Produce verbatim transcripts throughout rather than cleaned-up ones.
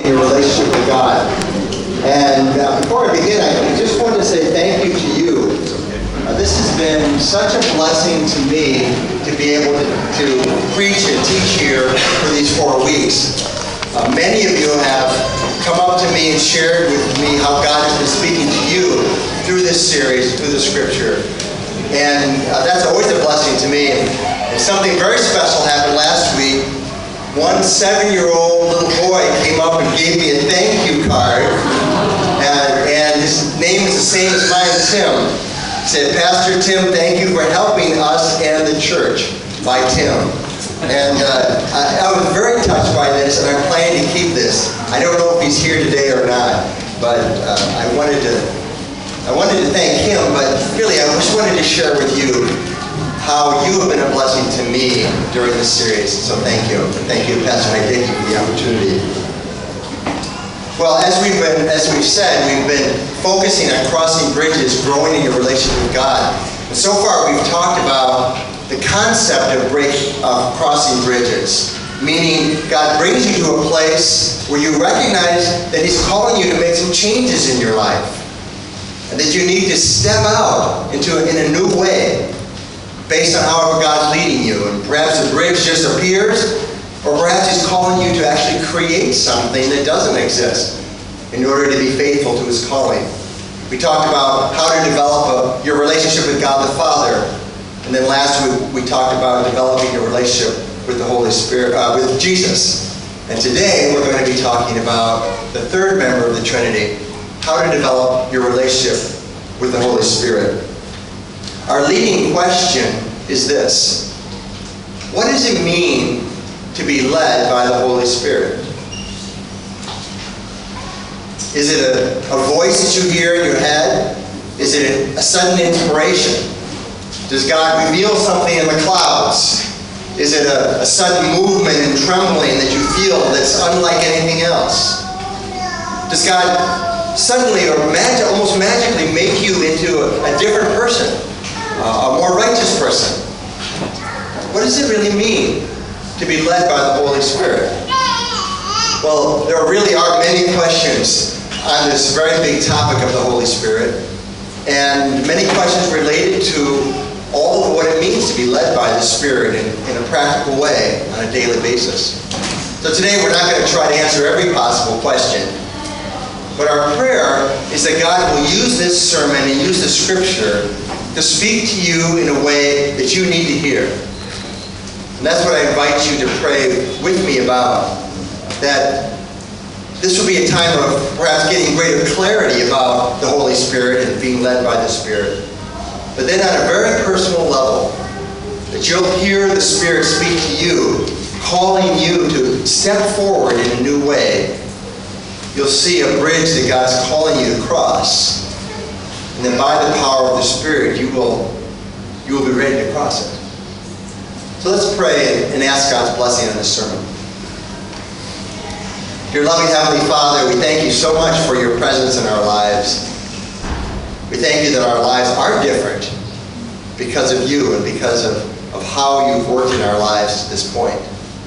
your relationship with God. And uh, before I begin, I just wanted to say thank you to you. Uh, this has been such a blessing to me to be able to, to preach and teach here for these four weeks. Uh, many of you have come up to me and shared with me how God has been speaking to you through this series, through the Scripture. And uh, that's always a blessing to me. And, and something very special happened last week. One seven-year-old little boy came up and gave me a thank you card. And, and his name is the same as mine, Tim. He said, "Pastor Tim, thank you for helping us and the church," by Tim. And uh, I, I was very touched by this, and I'm planning to keep this. I don't know if he's here today or not, but uh, I wanted to I wanted to thank him, but really I just wanted to share with you how you have been a blessing to me during this series. So thank you. Thank you, Pastor Mike. Thank you for the opportunity. Well, as we've been, as we've said, we've been focusing on crossing bridges, growing in your relationship with God. And so far, we've talked about the concept of break, of crossing bridges, meaning God brings you to a place where you recognize that He's calling you to make some changes in your life, and that you need to step out into in a new way, based on however God's leading you. And perhaps the bridge just appears, or perhaps He's calling you to actually create something that doesn't exist in order to be faithful to His calling. We talked about how to develop a, your relationship with God the Father. And then last week we talked about developing your relationship with the Holy Spirit, uh, with Jesus. And today we're going to be talking about the third member of the Trinity, how to develop your relationship with the Holy Spirit. Our leading question is this: what does it mean to be led by the Holy Spirit? Is it a, a voice that you hear in your head? Is it a, a sudden inspiration? Does God reveal something in the clouds? Is it a, a sudden movement and trembling that you feel that's unlike anything else? Does God suddenly or mag- almost magically make you into a, a different person? Uh, a more righteous person? What does it really mean to be led by the Holy Spirit? Well, there really are many questions on this very big topic of the Holy Spirit, and many questions related to all of what it means to be led by the Spirit in, in a practical way on a daily basis. So today we're not going to try to answer every possible question, but our prayer is that God will use this sermon and use the Scripture to speak to you in a way that you need to hear. And that's what I invite you to pray with me about, that this will be a time of perhaps getting greater clarity about the Holy Spirit and being led by the Spirit. But then on a very personal level, that you'll hear the Spirit speak to you, calling you to step forward in a new way. You'll see a bridge that God's calling you to cross. And then by the power of the Spirit, you will, you will be ready to cross it. So let's pray and ask God's blessing on this sermon. Dear loving Heavenly Father, we thank you so much for your presence in our lives. We thank you that our lives are different because of you and because of, of how you've worked in our lives to this point.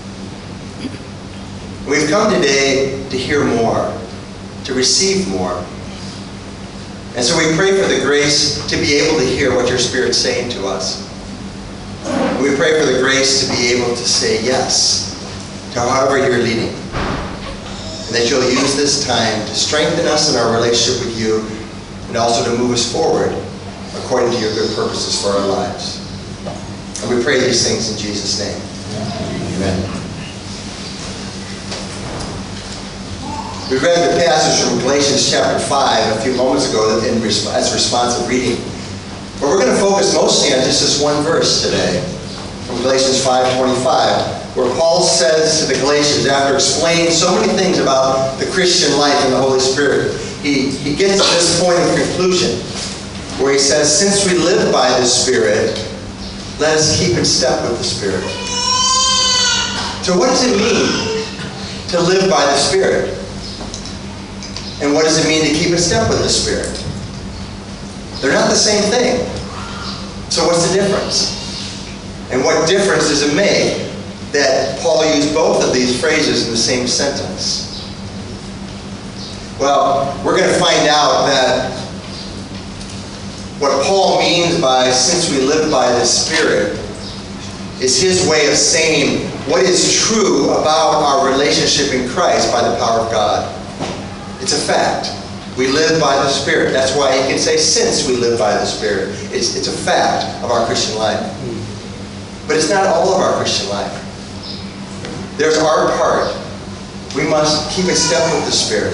We've come today to hear more, to receive more. And so we pray for the grace to be able to hear what your Spirit's saying to us. And we pray for the grace to be able to say yes to however you're leading. And that you'll use this time to strengthen us in our relationship with you and also to move us forward according to your good purposes for our lives. And we pray these things in Jesus' name. Amen. We read the passage from Galatians chapter five a few moments ago in resp- as responsive reading. But we're going to focus mostly on just this one verse today, from Galatians five twenty-five, where Paul says to the Galatians, after explaining so many things about the Christian life and the Holy Spirit, he, he gets to this point of conclusion, where he says, since we live by the Spirit, let us keep in step with the Spirit. So what does it mean to live by the Spirit? And what does it mean to keep in step with the Spirit? They're not the same thing. So what's the difference? And what difference does it make that Paul used both of these phrases in the same sentence? Well, we're going to find out that what Paul means by "since we live by the Spirit" is his way of saying what is true about our relationship in Christ by the power of God. It's a fact. We live by the Spirit. That's why he can say "since we live by the Spirit." It's, it's a fact of our Christian life. But it's not all of our Christian life. There's our part. We must keep in step with the Spirit.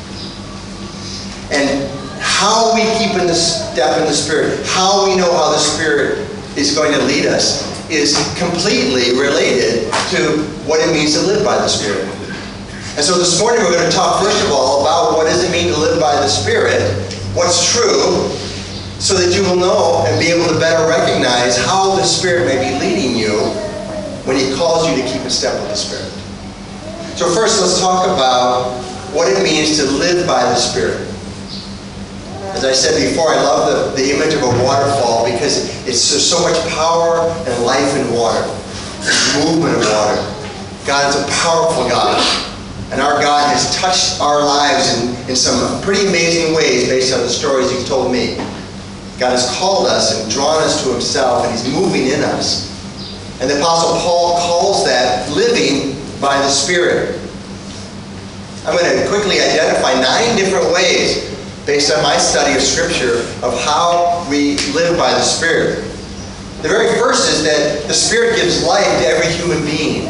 And how we keep in the step in the Spirit, how we know how the Spirit is going to lead us, is completely related to what it means to live by the Spirit. And so this morning we're going to talk first of all about what does it mean to live by the Spirit, what's true, so that you will know and be able to better recognize how the Spirit may be leading you when he calls you to keep in step with the Spirit. So first let's talk about what it means to live by the Spirit. As I said before, I love the, the image of a waterfall because it's, there's so much power and life in water. Movement of water. God is a powerful God. And our God has touched our lives in, in some pretty amazing ways based on the stories you've told me. God has called us and drawn us to himself, and he's moving in us. And the Apostle Paul calls that living by the Spirit. I'm going to quickly identify nine different ways, based on my study of Scripture, of how we live by the Spirit. The very first is that the Spirit gives life to every human being.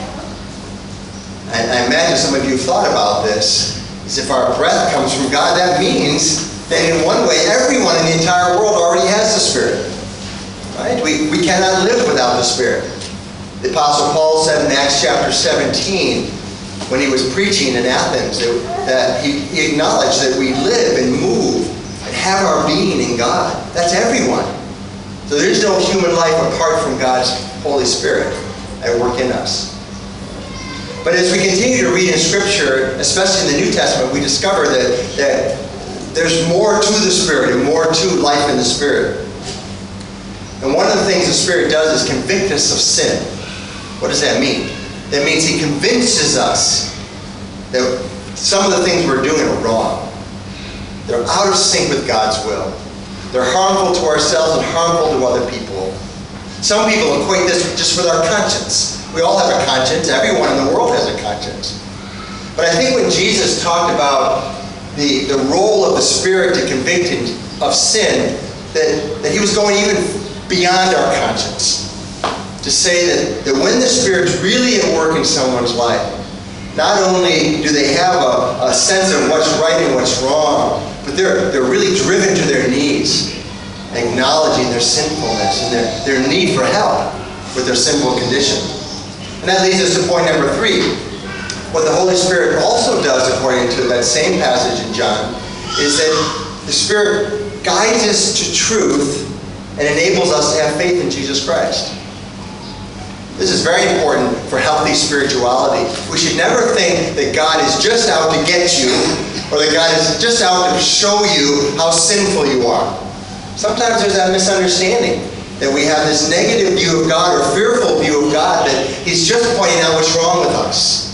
And I imagine some of you have thought about this. As if our breath comes from God, that means that in one way, everyone in the entire world already has the Spirit. Right? We, we cannot live without the Spirit. The Apostle Paul said in Acts chapter seventeen, when he was preaching in Athens, that, that he, he acknowledged that we live and move and have our being in God. That's everyone. So there's no human life apart from God's Holy Spirit at work in us. But as we continue to read in Scripture, especially in the New Testament, we discover that, that there's more to the Spirit and more to life in the Spirit. And one of the things the Spirit does is convict us of sin. What does that mean? That means he convinces us that some of the things we're doing are wrong. They're out of sync with God's will. They're harmful to ourselves and harmful to other people. Some people equate this just with our conscience. We all have a conscience. Everyone in the world has a conscience. But I think when Jesus talked about the, the role of the Spirit to convict of sin, that, that he was going even beyond our conscience. To say that, that when the Spirit's really at work in someone's life, not only do they have a, a sense of what's right and what's wrong, but they're, they're really driven to their knees, acknowledging their sinfulness and their, their need for help with their sinful condition. And that leads us to point number three. What the Holy Spirit also does, according to that same passage in John, is that the Spirit guides us to truth and enables us to have faith in Jesus Christ. This is very important for healthy spirituality. We should never think that God is just out to get you, or that God is just out to show you how sinful you are. Sometimes there's that misunderstanding, that we have this negative view of God or fearful view of God, that he's just pointing out what's wrong with us.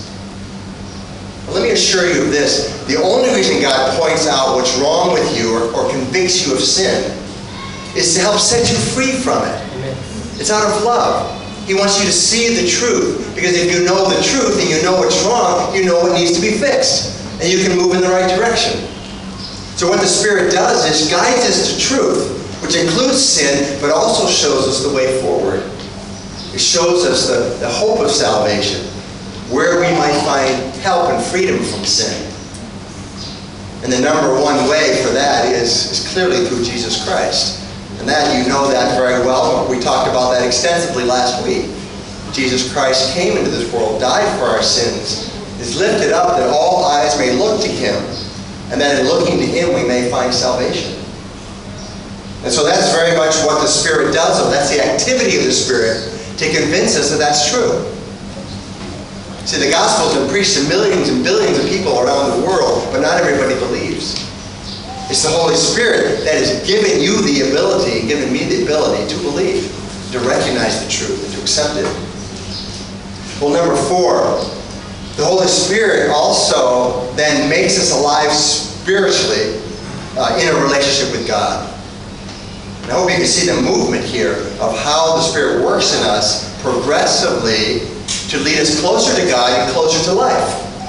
But let me assure you of this. The only reason God points out what's wrong with you or, or convicts you of sin is to help set you free from it. Amen. It's out of love. He wants you to see the truth. Because if you know the truth and you know what's wrong, you know what needs to be fixed. And you can move in the right direction. So what the Spirit does is guides us to truth, which includes sin, but also shows us the way forward. It shows us the, the hope of salvation, where we might find help and freedom from sin. And the number one way for that is, is clearly through Jesus Christ. And that, you know that very well. We talked about that extensively last week. Jesus Christ came into this world, died for our sins, is lifted up that all eyes may look to him, and that in looking to him we may find salvation. And so that's very much what the Spirit does. That's the activity of the Spirit, to convince us that that's true. See, the gospel has been preached to millions and billions of people around the world, but not everybody believes. It's the Holy Spirit that has given you the ability, given me the ability to believe, to recognize the truth, and to accept it. Well, number four, The Holy Spirit also then makes us alive spiritually uh, in a relationship with God. And I hope you can see the movement here of how the Spirit works in us progressively to lead us closer to God and closer to life.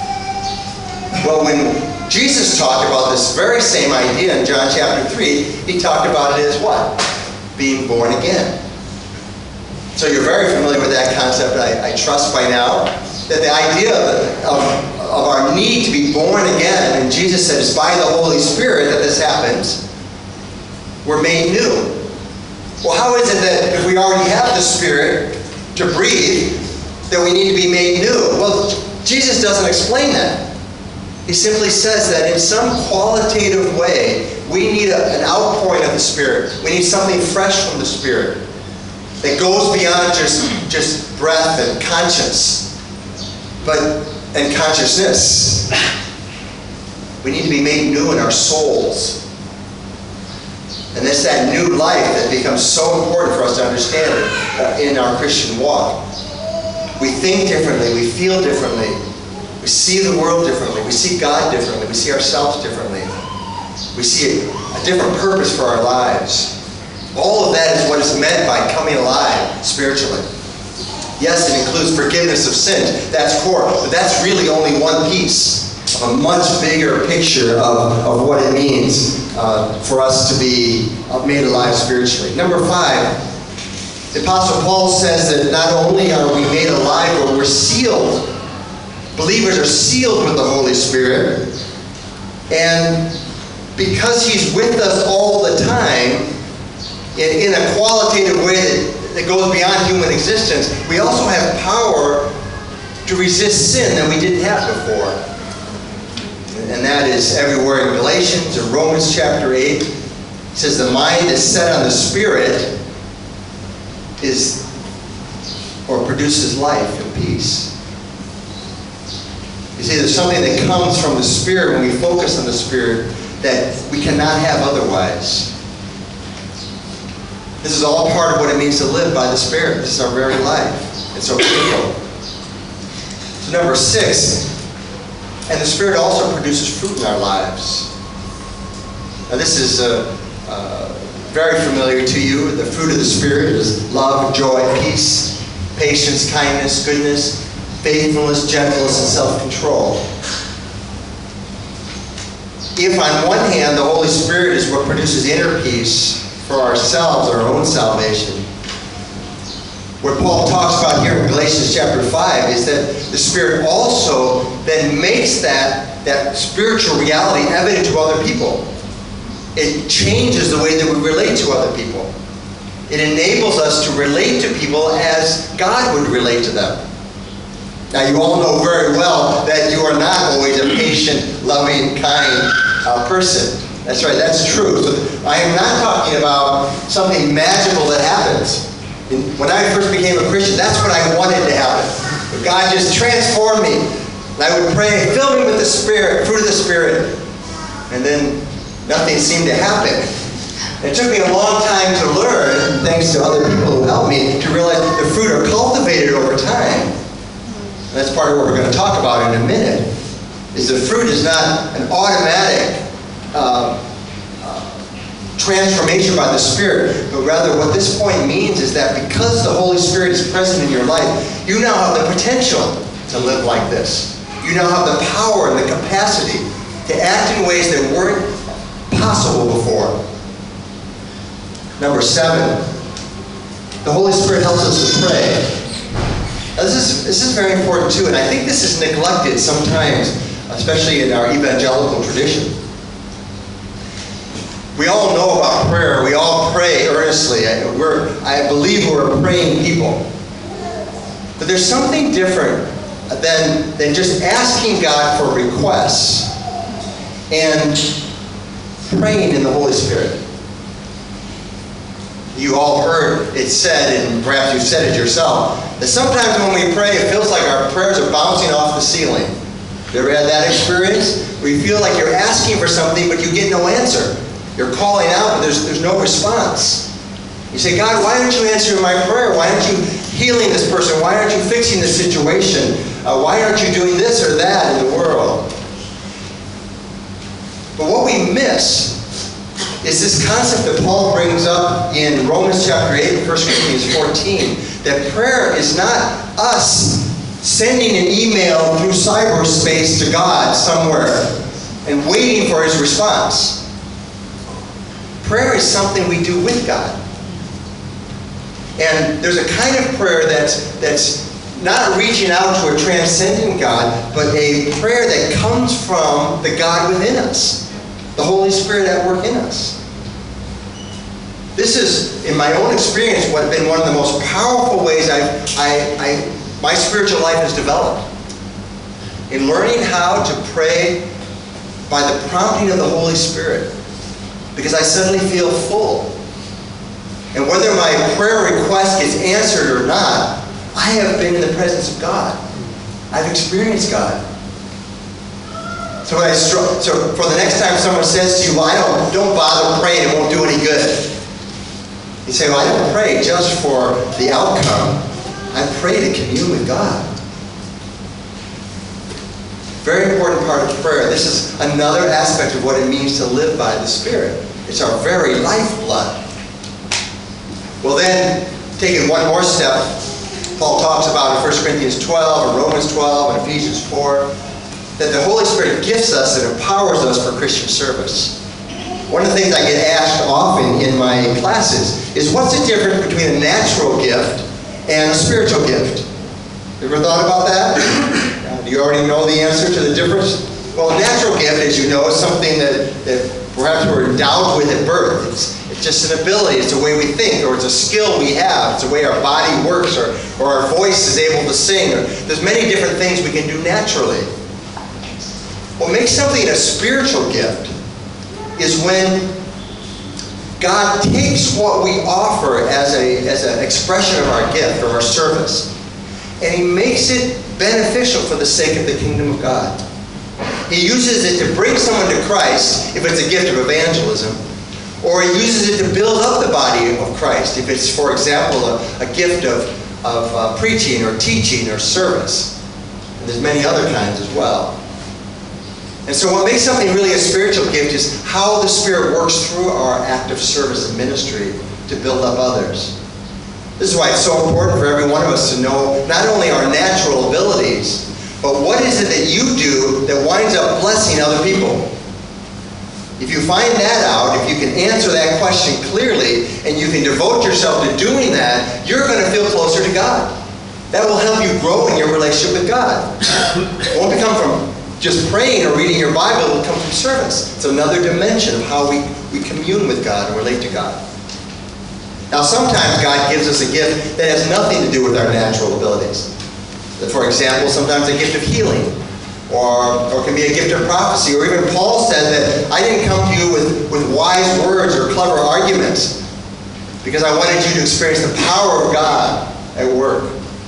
Well, when Jesus talked about this very same idea in John chapter three, he talked about it as what? Being born again. So you're very familiar with that concept, I, I trust by now, that the idea of, of, of our need to be born again, and Jesus said it's by the Holy Spirit that this happens, we're made new. Well, how is it that if we already have the Spirit to breathe, that we need to be made new? Well, Jesus doesn't explain that. He simply says that in some qualitative way, we need a, an outpouring of the Spirit. We need something fresh from the Spirit that goes beyond just, just breath and conscience, but and consciousness. We need to be made new in our souls. And it's that new life that becomes so important for us to understand uh, in our Christian walk. We think differently, we feel differently, we see the world differently, we see God differently, we see ourselves differently. We see a, a different purpose for our lives. All of that is what is meant by coming alive spiritually. Yes, it includes forgiveness of sin. That's core. But that's really only one piece of a much bigger picture of, of what it means uh, for us to be made alive spiritually. Number five, the Apostle Paul says that not only are we made alive, but we're sealed. Believers are sealed with the Holy Spirit. And because He's with us all the time, in, in a qualitative way that that goes beyond human existence, we also have power to resist sin that we didn't have before. And that is everywhere in Galatians or Romans chapter eight. It says the mind is set on the Spirit is or produces life and peace. You see, there's something that comes from the Spirit when we focus on the Spirit that we cannot have otherwise. This is all part of what it means to live by the Spirit. This is our very life. It's so critical. So number six, and the Spirit also produces fruit in our lives. Now this is uh, uh, very familiar to you. The fruit of the Spirit is love, joy, peace, patience, kindness, goodness, faithfulness, gentleness, and self-control. If on one hand the Holy Spirit is what produces inner peace for ourselves, our own salvation, what Paul talks about here in Galatians chapter five is that the Spirit also then makes that, that spiritual reality evident to other people. It changes the way that we relate to other people. It enables us to relate to people as God would relate to them. Now you all know very well that you are not always a patient, loving, kind uh, person. That's right, that's true. So I am not talking about something magical that happens. When I first became a Christian, that's what I wanted to happen. But God just transformed me. And I would pray, fill me with the Spirit, fruit of the Spirit. And then nothing seemed to happen. It took me a long time to learn, thanks to other people who helped me, to realize the fruit are cultivated over time. And that's part of what we're going to talk about in a minute, is the fruit is not an automatic Uh, uh, transformation by the Spirit, but rather what this point means is that because the Holy Spirit is present in your life, you now have the potential to live like this. You now have the power and the capacity to act in ways that weren't possible before. Number seven, the Holy Spirit helps us to pray. Now this is, this is very important too, and I think this is neglected sometimes, especially in our evangelical tradition. We all know about prayer. We all pray earnestly. I, we're, I believe we're praying people. But there's something different than, than just asking God for requests and praying in the Holy Spirit. You all heard it said, and perhaps you've said it yourself, that sometimes when we pray, it feels like our prayers are bouncing off the ceiling. You ever had that experience? Where you feel like you're asking for something, but you get no answer. You're calling out, but there's, there's no response. You say, God, why aren't you answering my prayer? Why aren't you healing this person? Why aren't you fixing this situation? uh, why aren't you doing this or that in the world? But what we miss is this concept that Paul brings up in Romans chapter eight and First Corinthians fourteen, that prayer is not us sending an email through cyberspace to God somewhere and waiting for his response. Prayer is something we do with God. And there's a kind of prayer that's, that's not reaching out to a transcendent God, but a prayer that comes from the God within us, the Holy Spirit at work in us. This is, in my own experience, what has been one of the most powerful ways I've, I, I, my spiritual life has developed. In learning how to pray by the prompting of the Holy Spirit. Because I suddenly feel full. And whether my prayer request gets answered or not, I have been in the presence of God. I've experienced God. So, when I str- so for the next time someone says to you, well, I don't, don't bother praying, it won't do any good. You say, well, I don't pray just for the outcome. I pray to commune with God. Very important part of prayer. This is another aspect of what it means to live by the Spirit. It's our very lifeblood. Well then, taking one more step, Paul talks about in First Corinthians twelve, or Romans twelve, and Ephesians four, that the Holy Spirit gifts us and empowers us for Christian service. One of the things I get asked often in my classes is, what's the difference between a natural gift and a spiritual gift? You ever thought about that? Do you already know the answer to the difference? Well, a natural gift, as you know, is something that, that perhaps we're endowed with at birth. It's, it's just an ability. It's a way we think, or it's a skill we have. It's a way our body works, or, or our voice is able to sing. Or, there's many different things we can do naturally. What makes something a spiritual gift is when God takes what we offer as a as an expression of our gift or our service, and he makes it beneficial for the sake of the kingdom of God. He uses it to bring someone to Christ, if it's a gift of evangelism, or he uses it to build up the body of Christ, if it's, for example, a, a gift of, of uh, preaching or teaching or service. And there's many other kinds as well. And so what makes something really a spiritual gift is how the Spirit works through our act of service and ministry to build up others. This is why it's so important for every one of us to know not only our natural abilities, but what is it that you do that winds up blessing other people? If you find that out, if you can answer that question clearly, and you can devote yourself to doing that, you're going to feel closer to God. That will help you grow in your relationship with God. It won't come from just praying or reading your Bible, it will come from service. It's another dimension of how we, we commune with God and relate to God. Now, sometimes God gives us a gift that has nothing to do with our natural abilities. For example, sometimes a gift of healing, or, or can be a gift of prophecy, or even Paul said that I didn't come to you with, with wise words or clever arguments, because I wanted you to experience the power of God at work.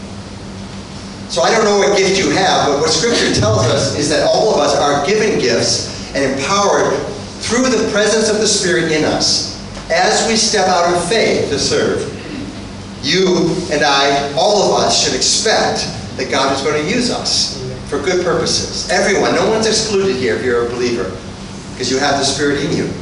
So I don't know what gift you have, but what Scripture tells us is that all of us are given gifts and empowered through the presence of the Spirit in us as we step out in faith to serve. You and I, all of us, should expect that God is going to use us for good purposes. Everyone, no one's excluded here if you're a believer, because you have the Spirit in you.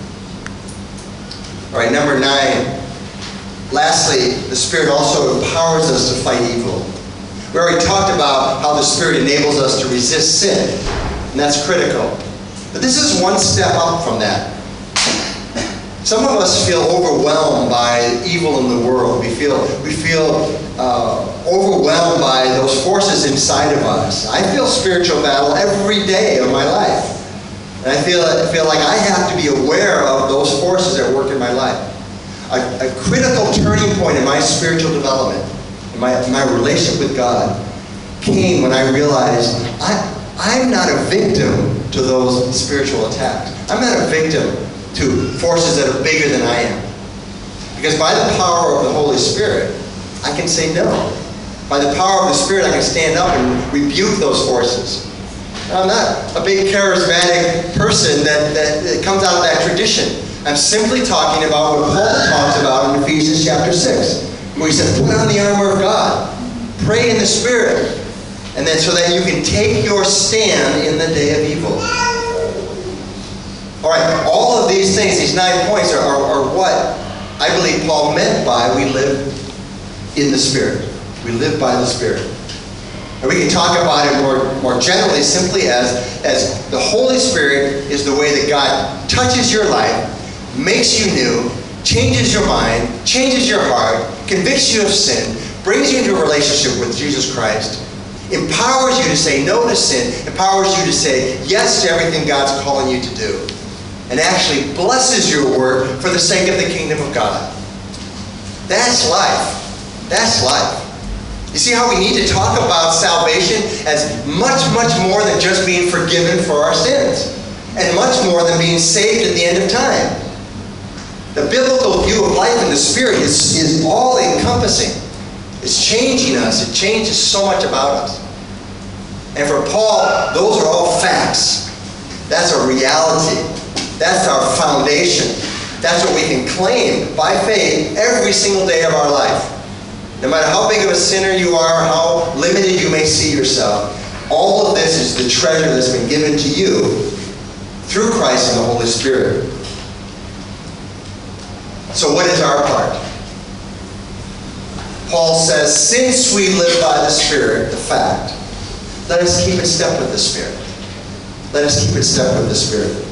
All right, number nine. Lastly, the Spirit also empowers us to fight evil. We already talked about how the Spirit enables us to resist sin, and that's critical. But this is one step up from that. Some of us feel overwhelmed by evil in the world. We feel, we feel uh, overwhelmed by those forces inside of us. I feel spiritual battle every day of my life. And I feel, I feel like I have to be aware of those forces that work in my life. A, a critical turning point in my spiritual development, in my, in my relationship with God, came when I realized I, I'm not a victim to those spiritual attacks. I'm not a victim to forces that are bigger than I am. Because by the power of the Holy Spirit, I can say no. By the power of the Spirit, I can stand up and rebuke those forces. I'm not a big charismatic person that, that, that comes out of that tradition. I'm simply talking about what Paul talks about in Ephesians chapter six, where he says, put on the armor of God, pray in the Spirit, And then so that you can take your stand in the day of evil. All right, all of these things, these nine points are, are, are what I believe Paul meant by we live in the Spirit. We live by the Spirit. And we can talk about it more, more generally, simply as, as the Holy Spirit is the way that God touches your life, makes you new, changes your mind, changes your heart, convicts you of sin, brings you into a relationship with Jesus Christ, empowers you to say no to sin, empowers you to say yes to everything God's calling you to do, and actually blesses your work for the sake of the kingdom of God. That's life. That's life. You see how we need to talk about salvation as much, much more than just being forgiven for our sins, and much more than being saved at the end of time. The biblical view of life in the Spirit is, is all-encompassing. It's changing us. It changes so much about us. And for Paul, those are all facts. That's a reality. That's our foundation. That's what we can claim by faith every single day of our life. No matter how big of a sinner you are, how limited you may see yourself, all of this is the treasure that's been given to you through Christ and the Holy Spirit. So what is our part? Paul says, since we live by the Spirit, the fact, let us keep in step with the Spirit. Let us keep in step with the Spirit.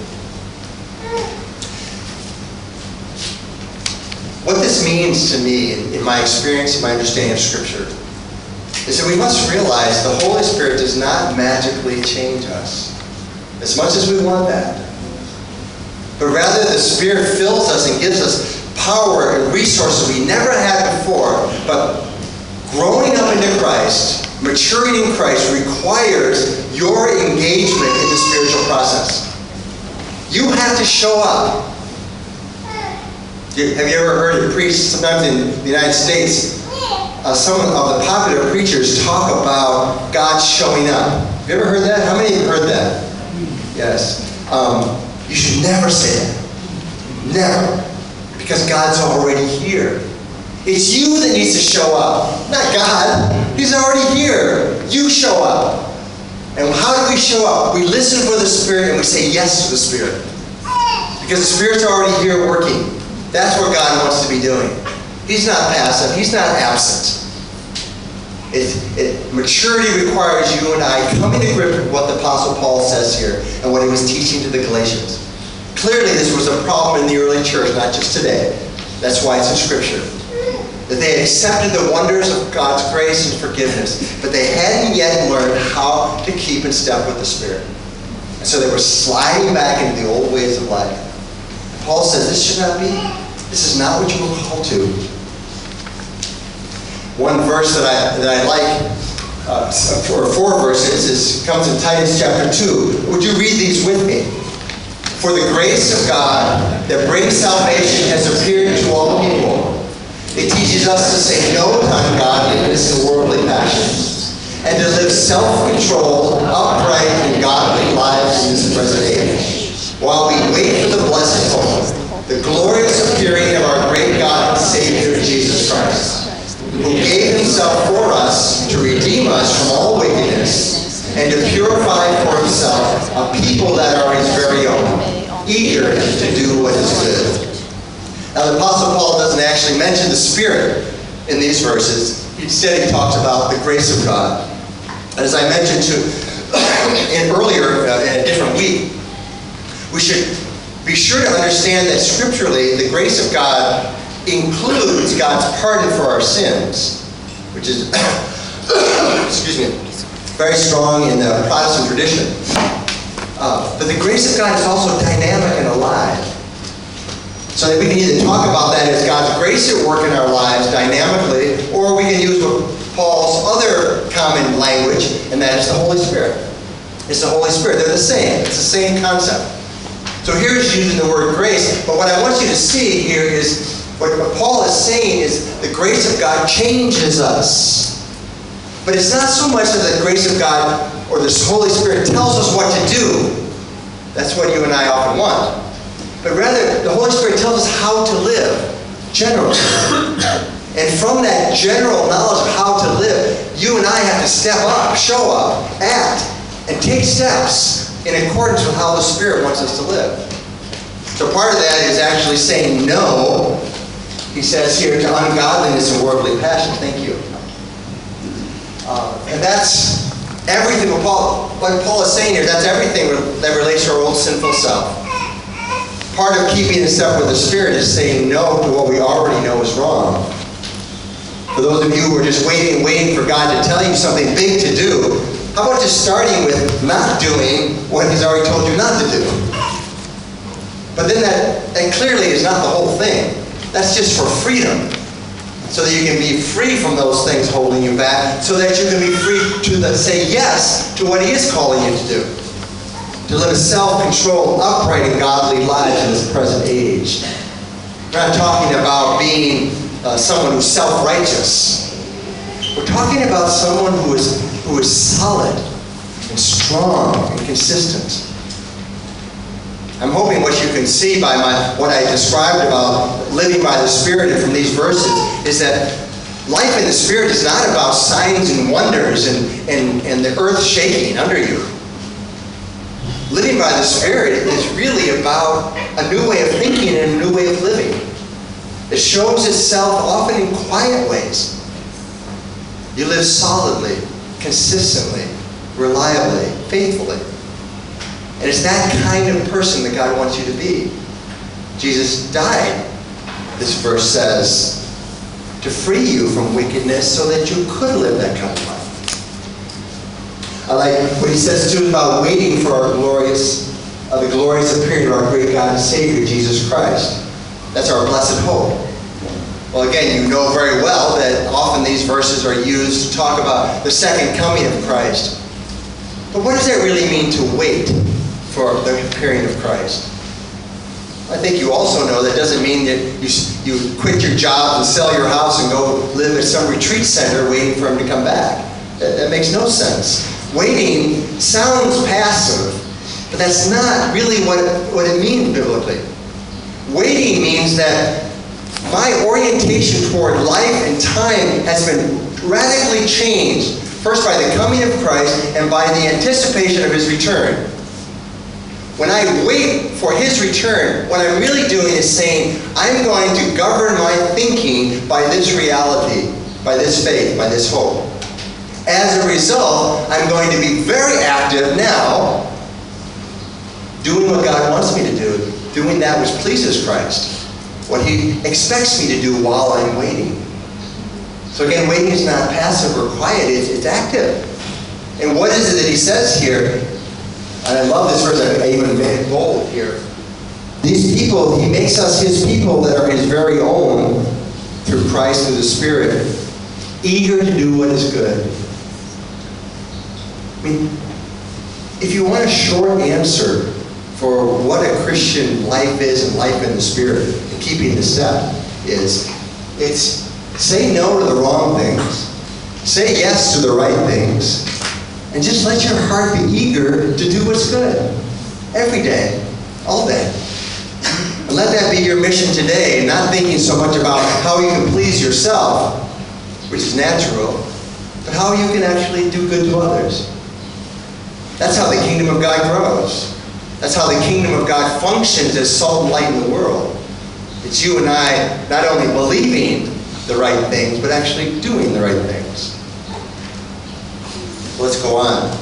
What this means to me, in, in my experience and my understanding of Scripture, is that we must realize the Holy Spirit does not magically change us, as much as we want that. But rather, the Spirit fills us and gives us power and resources we never had before. But growing up into Christ, maturing in Christ, requires your engagement in the spiritual process. You have to show up. Have you ever heard it preached, sometimes in the United States, uh, some of the popular preachers talk about God showing up. Have you ever heard that? How many have heard that? Yes. Um, you should never say that. Never. Because God's already here. It's you that needs to show up, not God. He's already here. You show up. And how do we show up? We listen for the Spirit and we say yes to the Spirit. Because the Spirit's already here working. That's what God wants to be doing. He's not passive. He's not absent. It, it, maturity requires you and I coming to grips with what the Apostle Paul says here and what he was teaching to the Galatians. Clearly, this was a problem in the early church, not just today. That's why it's in Scripture. That they had accepted the wonders of God's grace and forgiveness, but they hadn't yet learned how to keep in step with the Spirit. And so they were sliding back into the old ways of life. Paul says this should not be. This is not what you were called to. One verse that I that I like, uh, or four verses, is comes in Titus chapter two. Would you read these with me? For the grace of God that brings salvation has appeared to all people. It teaches us to say no to ungodliness and worldly passions, and to live self-controlled, upright, and godly lives in this present age, while we wait for the blessed hope, the glorious appearing of our great God and Savior, Jesus Christ, who gave himself for us to redeem us from all wickedness and to purify for himself a people that are his very own, eager to do what is good. Now, the Apostle Paul doesn't actually mention the Spirit in these verses. Instead, he talks about the grace of God. And as I mentioned to in earlier, uh, in a different week, we should be sure to understand that scripturally, the grace of God includes God's pardon for our sins, which is, excuse me, very strong in the Protestant tradition. Uh, but the grace of God is also dynamic and alive. So that we can either talk about that as God's grace at work in our lives dynamically, or we can use Paul's other common language, and that is the Holy Spirit. It's the Holy Spirit. They're the same. It's the same concept. So here's using the word grace, but what I want you to see here is, what, what Paul is saying is the grace of God changes us. But it's not so much that the grace of God or the Holy Spirit tells us what to do. That's what you and I often want. But rather, the Holy Spirit tells us how to live, generally. And from that general knowledge of how to live, you and I have to step up, show up, act, and take steps in accordance with how the Spirit wants us to live. So part of that is actually saying no, he says here, to ungodliness and worldly passion. Thank you. Uh, and that's everything what Paul, what Paul is saying here, that's everything that relates to our old sinful self. Part of keeping in step with the Spirit is saying no to what we already know is wrong. For those of you who are just waiting and waiting for God to tell you something big to do, how about just starting with not doing what He's already told you not to do? But then that, that clearly is not the whole thing. That's just for freedom. So that you can be free from those things holding you back, so that you can be free to the, say yes to what He is calling you to do. To live a self-controlled, upright, and godly lives in this present age. We're not talking about being uh, someone who's self-righteous. We're talking about someone who is, who is solid and strong and consistent. I'm hoping what you can see by my, what I described about living by the Spirit and from these verses is that life in the Spirit is not about signs and wonders and, and, and the earth shaking under you. Living by the Spirit is really about a new way of thinking and a new way of living. It shows itself often in quiet ways. You live solidly, consistently, reliably, faithfully. And it's that kind of person that God wants you to be. Jesus died, this verse says, to free you from wickedness so that you could live that kind of life. I like what he says too about waiting for our glorious, uh, the glorious appearing of our great God and Savior, Jesus Christ. That's our blessed hope. Well, again, you know very well that often these verses are used to talk about the second coming of Christ. But what does that really mean to wait for the appearing of Christ? I think you also know that doesn't mean that you, you quit your job and sell your house and go live at some retreat center waiting for Him to come back. That, that makes no sense. Waiting sounds passive, but that's not really what it, what it means biblically. Waiting means that my orientation toward life and time has been radically changed, first by the coming of Christ and by the anticipation of His return. When I wait for His return, what I'm really doing is saying, I'm going to govern my thinking by this reality, by this faith, by this hope. As a result, I'm going to be very active now, doing what God wants me to do, doing that which pleases Christ, what He expects me to do while I'm waiting. So again, waiting is not passive or quiet, it's, it's active. And what is it that He says here? And I love this verse, I even made it bold here. These people, He makes us His people that are His very own through Christ, through the Spirit, eager to do what is good. I mean, if you want a short answer for what a Christian life is and life in the Spirit and keeping the step is, it's say no to the wrong things, say yes to the right things, and just let your heart be eager to do what's good. Every day. All day. And let that be your mission today, not thinking so much about how you can please yourself, which is natural, but how you can actually do good to others. That's how the kingdom of God grows. That's how the kingdom of God functions as salt and light in the world. It's you and I not only believing the right things, but actually doing the right things. Let's go on.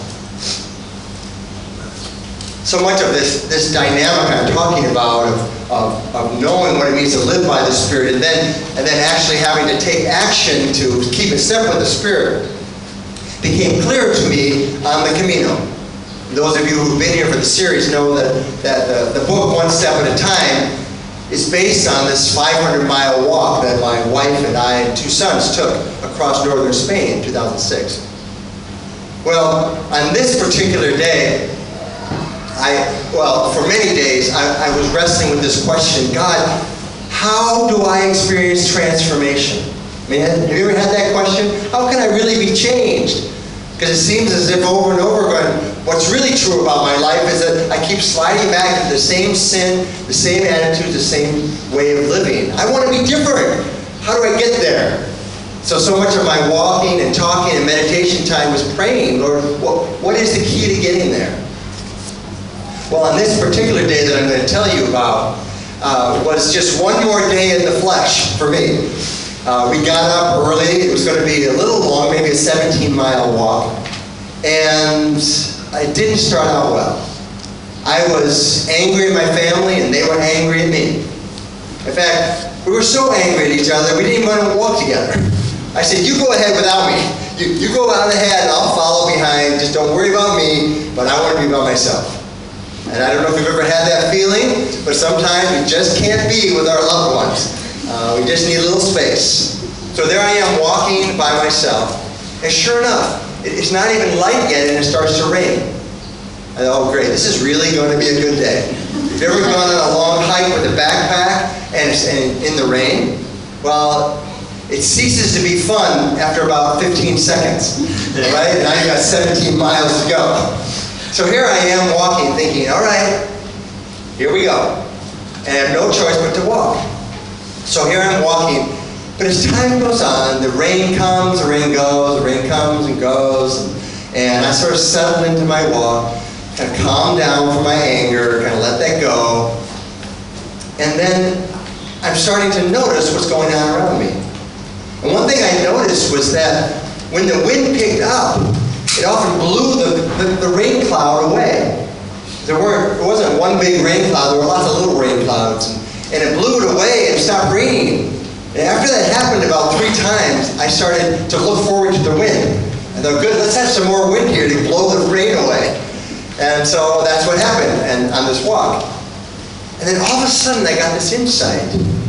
So much of this, this dynamic I'm talking about of, of, of knowing what it means to live by the Spirit and then, and then actually having to take action to keep in step with the Spirit became clear to me on the Camino. Those of you who've been here for the series know that, that the, the book, One Step at a Time, is based on this five hundred mile walk that my wife and I and two sons took across northern Spain in two thousand six. Well, on this particular day, I, well, for many days, I, I was wrestling with this question, God, how do I experience transformation? I mean, have you ever had that question? How can I really be changed? Because it seems as if over and over again, what's really true about my life is that I keep sliding back into the same sin, the same attitudes, the same way of living. I want to be different. how do I get there? So, so much of my walking and talking and meditation time was praying, Lord, what, what is the key to getting there? Well, on this particular day that I'm going to tell you about, uh, was just one more day in the flesh for me. Uh, we got up early. It was going to be a little long, maybe a seventeen mile walk. And it didn't start out well. I was angry at my family, and they were angry at me. In fact, we were so angry at each other, we didn't even want to walk together. I said, you go ahead without me. You, you go out ahead, and I'll follow behind. Just don't worry about me, but I want to be by myself. And I don't know if you've ever had that feeling, but sometimes we just can't be with our loved ones. Uh, we just need a little space. So there I am walking by myself. And sure enough, it, it's not even light yet, and it starts to rain. I thought, oh great, this is really going to be a good day. Have you ever gone on a long hike with a backpack and, and in the rain? Well, it ceases to be fun after about fifteen seconds, right? Now you've got seventeen miles to go. So here I am walking, thinking, all right, here we go. And I have no choice but to walk. So here I'm walking, but as time goes on, the rain comes, the rain goes, the rain comes and goes, and, and I sort of settle into my walk, kind of calm down from my anger, kind of let that go. And then I'm starting to notice what's going on around me. And one thing I noticed was that when the wind picked up, it often blew the, the, the rain cloud away. There weren't, there wasn't one big rain cloud, there were lots of little rain clouds. And, and it blew it away and it stopped raining. And after that happened about three times, I started to look forward to the wind. I thought, good, let's have some more wind here to blow the rain away. And so that's what happened and on this walk. And then all of a sudden I got this insight.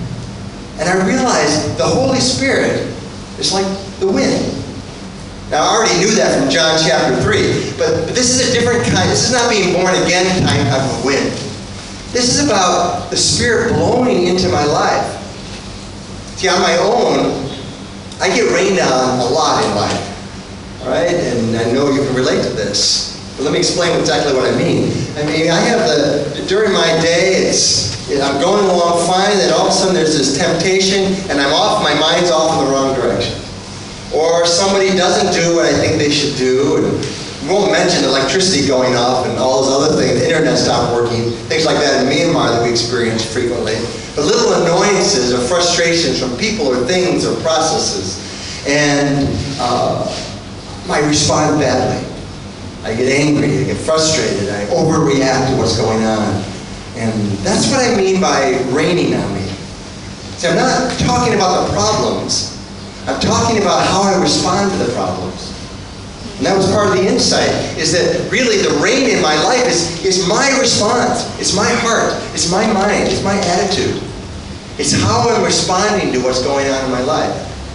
And I realized the Holy Spirit is like the wind. Now, I already knew that from John chapter three, but, but this is a different kind. This is not being born again kind of wind. This is about the Spirit blowing into my life. See, on my own, I get rained on a lot in life, all right? And I know you can relate to this. But let me explain exactly what I mean. I mean, I have the, during my day, it's, I'm going along fine, then all of a sudden there's this temptation, and I'm off, my mind's off in the wrong direction. Or somebody doesn't do what I think they should do, and we won't mention electricity going off and all those other things, the internet stopped working, things like that in Myanmar that we experience frequently. But little annoyances or frustrations from people or things or processes, and uh, I respond badly. I get angry, I get frustrated, I overreact to what's going on. And that's what I mean by raining on me. See, I'm not talking about the problems. I'm talking about how I respond to the problems. And that was part of the insight, is that really the rain in my life is, is my response. It's my heart. It's my mind. It's my attitude. It's how I'm responding to what's going on in my life.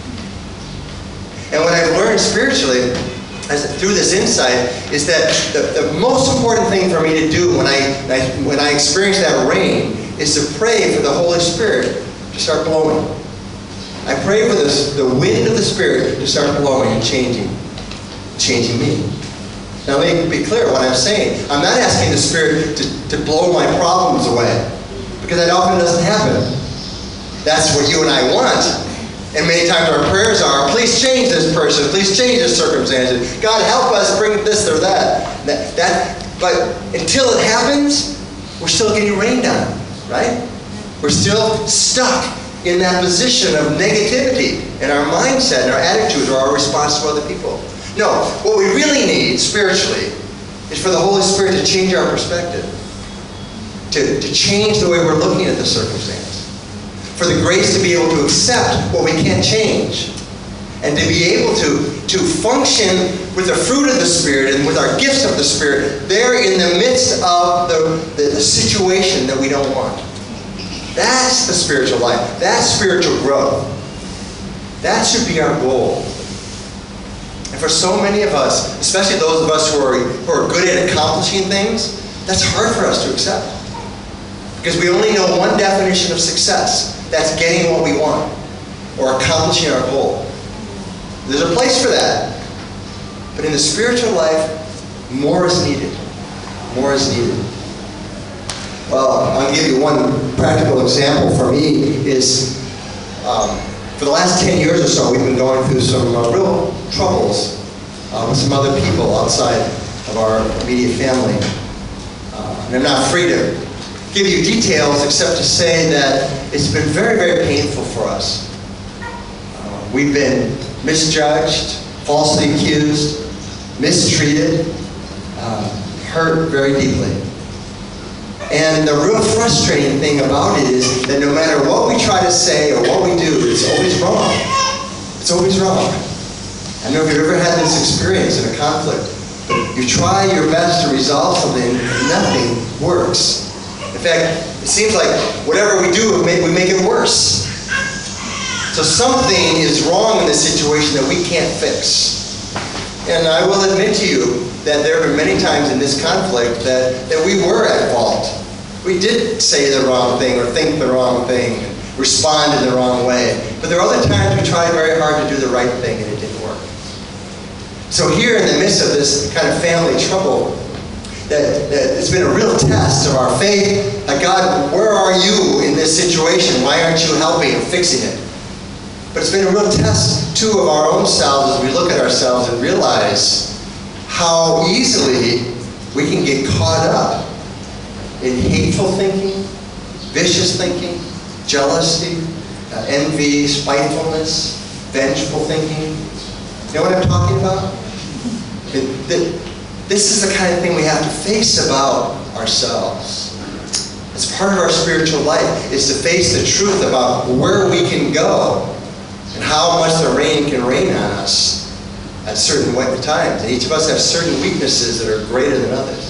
And what I've learned spiritually as, through this insight is that the, the most important thing for me to do when I, I, when I experience that rain is to pray for the Holy Spirit to start blowing. I pray for this, the wind of the Spirit to start blowing and changing, changing me. Now let me be clear what I'm saying. I'm not asking the Spirit to, to blow my problems away, because that often doesn't happen. That's what you and I want. And many times our prayers are, please change this person, please change this circumstances. God, help us bring this or that. that, that but until it happens, we're still getting rained on, right? We're still stuck in that position of negativity in our mindset and our attitude or our response to other people. No, what we really need spiritually is for the Holy Spirit to change our perspective, to, to change the way we're looking at the circumstance, for the grace to be able to accept what we can't change, and to be able to, to function with the fruit of the Spirit and with our gifts of the Spirit there in the midst of the, the, the situation that we don't want. That's the spiritual life. That's spiritual growth. That should be our goal. And for so many of us, especially those of us who are, who are good at accomplishing things, that's hard for us to accept. Because we only know one definition of success. That's getting what we want, or accomplishing our goal. There's a place for that. But in the spiritual life, more is needed. More is needed. Well, I'll give you one practical example for me is um, For the last ten years or so, we've been going through some uh, real troubles uh, with some other people outside of our immediate family. Uh, and I'm not free to give you details except to say that it's been very, very painful for us. Uh, we've been misjudged, falsely accused, mistreated, uh, hurt very deeply. And the real frustrating thing about it is that no matter what we try to say or what we do, it's always wrong. It's always wrong. I don't know if you've ever had this experience in a conflict. You try your best to resolve something, nothing works. In fact, it seems like whatever we do, we make, we make it worse. So something is wrong in this situation that we can't fix. And I will admit to you that there have been many times in this conflict that, that we were at fault. We did say the wrong thing or think the wrong thing, respond in the wrong way. But there are other times we tried very hard to do the right thing and it didn't work. So here in the midst of this kind of family trouble, that, that it's been a real test of our faith. Like, God, where are you in this situation? Why aren't you helping and fixing it? But it's been a real test, too, of our own selves as we look at ourselves and realize how easily we can get caught up in hateful thinking, vicious thinking, jealousy, uh, envy, spitefulness, vengeful thinking. You know what I'm talking about? It, it, this is the kind of thing we have to face about ourselves. It's part of our spiritual life, is to face the truth about where we can go and how much the rain can rain on us at certain times. And each of us have certain weaknesses that are greater than others.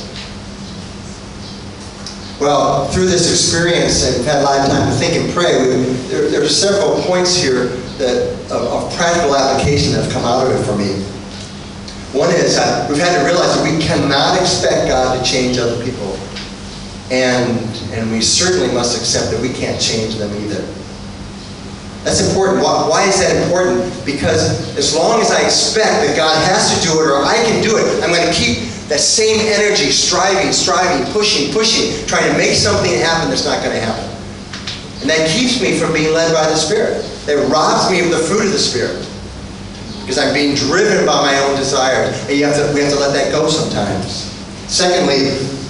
Well, through this experience, and we've had a lot of time to think and pray, we, there, there are several points here that of, of practical application that have come out of it for me. One is that we've had to realize that we cannot expect God to change other people. And, and we certainly must accept that we can't change them either. That's important. Why, why is that important? Because as long as I expect that God has to do it or I can do it, I'm going to keep that same energy, striving, striving, pushing, pushing, trying to make something happen that's not going to happen. And that keeps me from being led by the Spirit. That robs me of the fruit of the Spirit. Because I'm being driven by my own desires. And you have to, we have to let that go sometimes. Secondly,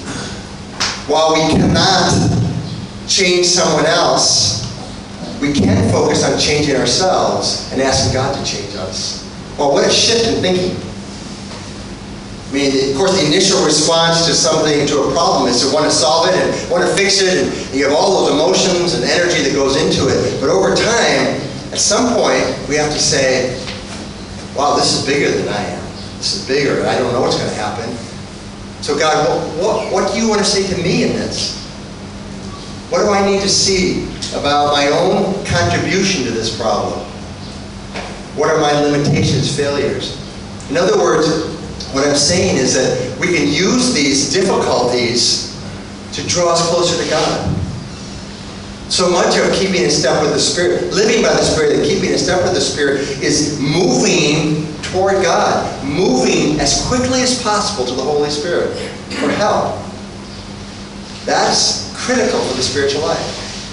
while we cannot change someone else, we can focus on changing ourselves and asking God to change us. Well, what a shift in thinking. I mean, of course, the initial response to something, to a problem, is to want to solve it and want to fix it, and you have all those emotions and energy that goes into it. But over time, at some point, we have to say, wow, this is bigger than I am. This is bigger, and I don't know what's going to happen. So God, what, what, what do you want to say to me in this? What do I need to see about my own contribution to this problem? What are my limitations, failures? In other words, what I'm saying is that we can use these difficulties to draw us closer to God. So much of keeping in step with the Spirit, living by the Spirit and keeping in step with the Spirit, is moving toward God, moving as quickly as possible to the Holy Spirit for help. That's critical for the spiritual life.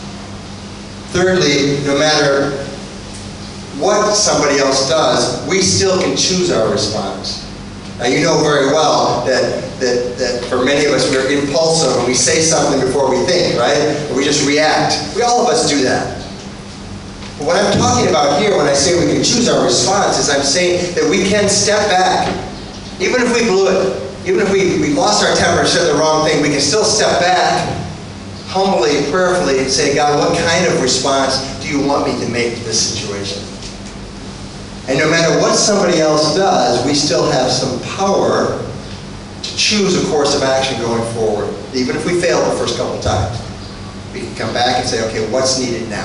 Thirdly, no matter what somebody else does, we still can choose our response. Now, you know very well that, that, that for many of us, we're impulsive and we say something before we think, right? Or we just react. We, all of us do that. But what I'm talking about here when I say we can choose our response is I'm saying that we can step back. Even if we blew it, even if we, we lost our temper and said the wrong thing, we can still step back humbly, prayerfully, and say, God, what kind of response do you want me to make to this situation? And no matter what somebody else does, we still have some power to choose a course of action going forward. Even if we fail the first couple of times, we can come back and say, okay, what's needed now?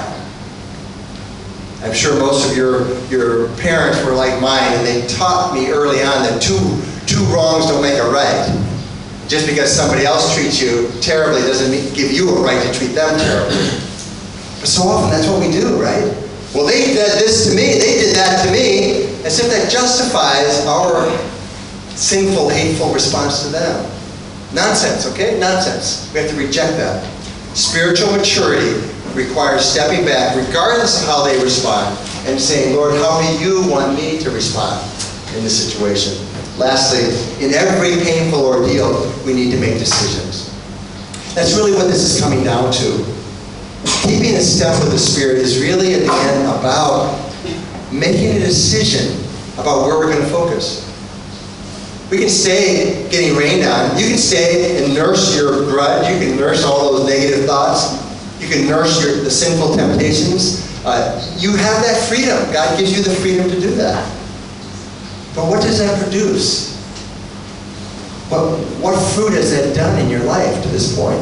I'm sure most of your, your parents were like mine, and they taught me early on that two, two wrongs don't make a right. Just because somebody else treats you terribly doesn't give you a right to treat them terribly. But so often that's what we do, right? Well, they did this to me, they did that to me, as if that justifies our sinful, hateful response to them. Nonsense, okay? Nonsense. We have to reject that. Spiritual maturity requires stepping back, regardless of how they respond, and saying, Lord, how do you want me to respond in this situation? Lastly, in every painful ordeal, we need to make decisions. That's really what this is coming down to. Keeping in step with the Spirit is really, at the end, about making a decision about where we're going to focus. We can stay getting rained on. You can stay and nurse your grudge. You can nurse all those negative thoughts. You can nurse your, the sinful temptations. Uh, you have that freedom. God gives you the freedom to do that. But what does that produce? What, what fruit has that done in your life to this point?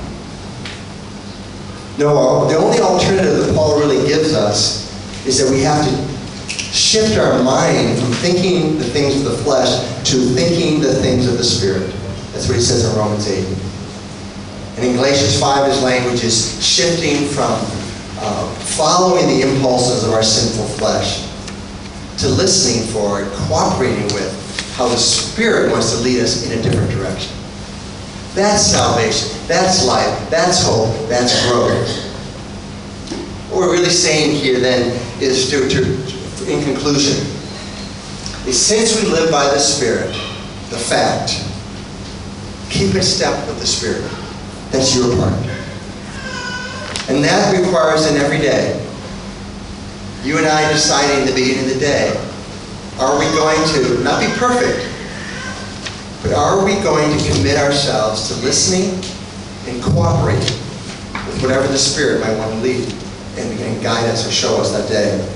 No, the only alternative that Paul really gives us is that we have to shift our mind from thinking the things of the flesh to thinking the things of the Spirit. That's what he says in Romans eight. And in Galatians five, his language is shifting from uh, following the impulses of our sinful flesh to listening for and cooperating with how the Spirit wants to lead us in a different direction. That's salvation. That's life. That's hope. That's growth. What we're really saying here then is to, to in conclusion, is since we live by the Spirit, the fact, keep in step with the Spirit. That's your part. And that requires an every day. You and I deciding at the beginning of the day, are we going to, not be perfect, but are we going to commit ourselves to listening and cooperating with whatever the Spirit might want to lead and, and guide us or show us that day?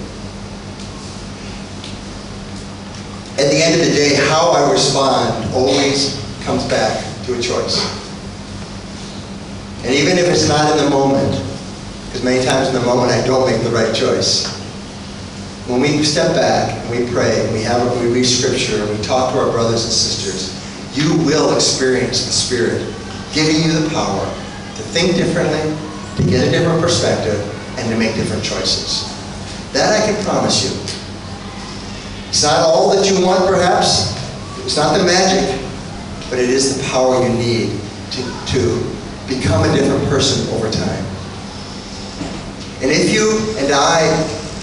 At the end of the day, how I respond always comes back to a choice. And even if it's not in the moment, because many times in the moment I don't make the right choice, when we step back and we pray and we have we read Scripture and we talk to our brothers and sisters, you will experience the Spirit giving you the power to think differently, to get a different perspective, and to make different choices. That I can promise you. It's not all that you want, perhaps. It's not the magic, but it is the power you need to, to become a different person over time. And if you and I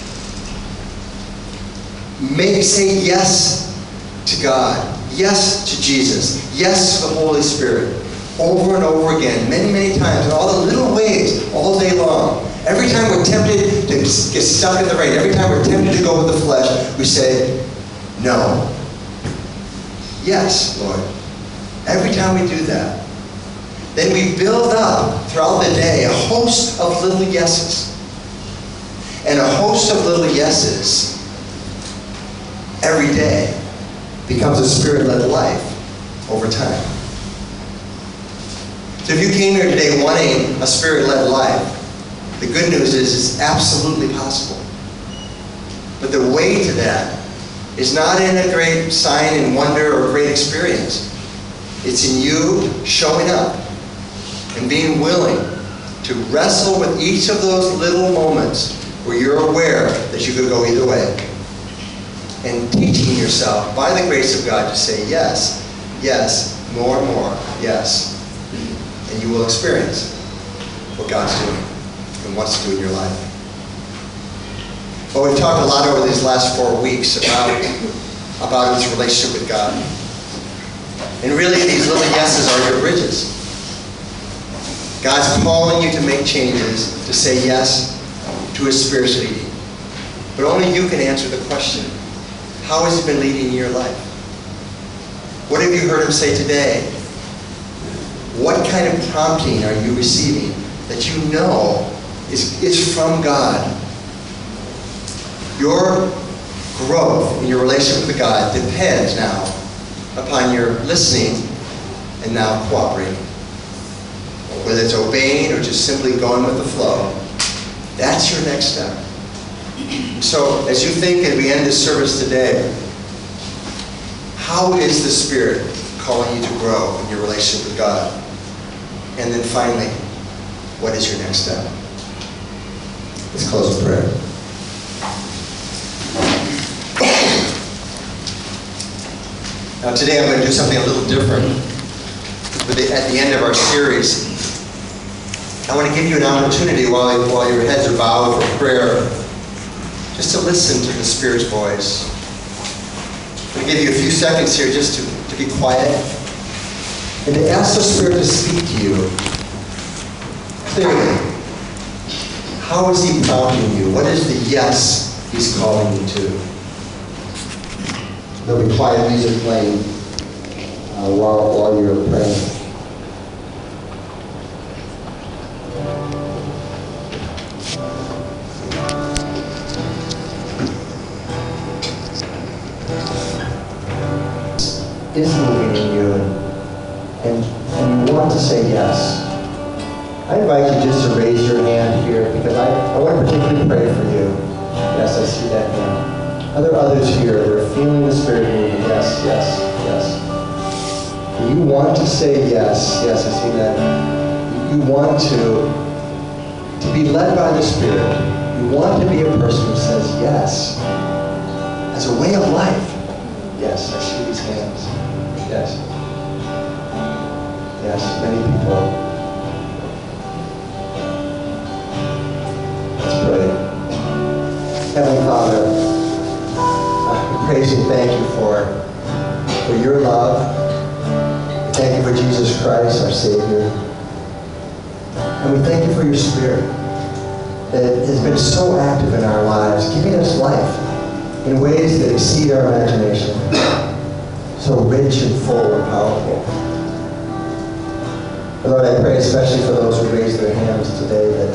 may say yes to God, yes to Jesus, yes to the Holy Spirit, over and over again, many, many times, in all the little ways, all day long. Every time we're tempted to get stuck in the rain, every time we're tempted to go with the flesh, we say, no. Yes, Lord. Every time we do that, then we build up throughout the day a host of little yeses. And a host of little yeses every day becomes a Spirit-led life over time. So if you came here today wanting a Spirit-led life, the good news is it's absolutely possible. But the way to that is not in a great sign and wonder or great experience. It's in you showing up and being willing to wrestle with each of those little moments where you're aware that you could go either way. And teaching yourself, by the grace of God, to say yes, yes, more and more, yes. And you will experience what God's doing and wants to do in your life. Well, we've talked a lot over these last four weeks about, about this relationship with God. And really, these little yeses are your bridges. God's calling you to make changes, to say yes to His Spirit's leading. But only you can answer the question, how has He been leading in your life? What have you heard Him say today? What kind of prompting are you receiving that you know is, is from God? Your growth in your relationship with God depends now upon your listening and now cooperating. Whether it's obeying or just simply going with the flow, that's your next step. So as you think as we end this service today, how is the Spirit calling you to grow in your relationship with God? And then finally, what is your next step? Let's close with prayer. Now today I'm going to do something a little different. But at the end of our series, I want to give you an opportunity while, while your heads are bowed for prayer just to listen to the Spirit's voice. I'm going to give you a few seconds here just to, to be quiet and to ask the Spirit to speak to you clearly. How is He prompting you? What is the yes He's calling you to? There'll be quiet music playing uh, while, while you're praying. Is moving in you, and, and, and you want to say yes. I invite you just to raise your hand here, because I, I want to particularly pray for you. Yes, I see that hand. Are there others here that are feeling the Spirit moving? Yes, yes, yes. You want to say yes. Yes, I see that. You want to, to be led by the Spirit. You want to be a person who says yes as a way of life. Yes, I see these hands. Yes. Yes, many people. Let's pray. Heavenly Father, I praise and thank you for, for your love. Thank you for Jesus Christ, our Savior. And we thank you for your Spirit that has been so active in our lives, giving us life in ways that exceed our imagination. So rich and full and powerful. And Lord, I pray especially for those who raise their hands today that,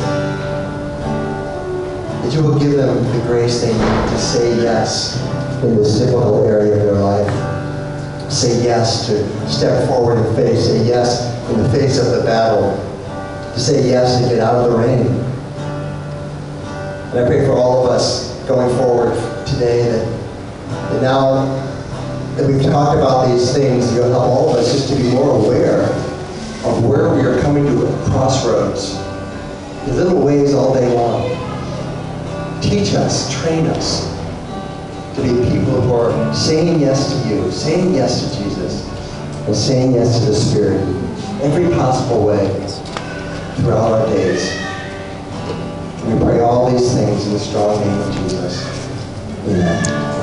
that you will give them the grace they need to say yes in this difficult area of their life. Say yes to step forward in faith. Say yes in the face of the battle. To say yes to get out of the rain. And I pray for all of us going forward today that, that now that we've talked about these things, you'll help all of us just to be more aware of where we are coming to a crossroads. The little ways all day long. Teach us, train us to be people who are saying yes to you, saying yes to Jesus, and saying yes to the Spirit every possible way throughout our days. And we pray all these things in the strong name of Jesus. Amen.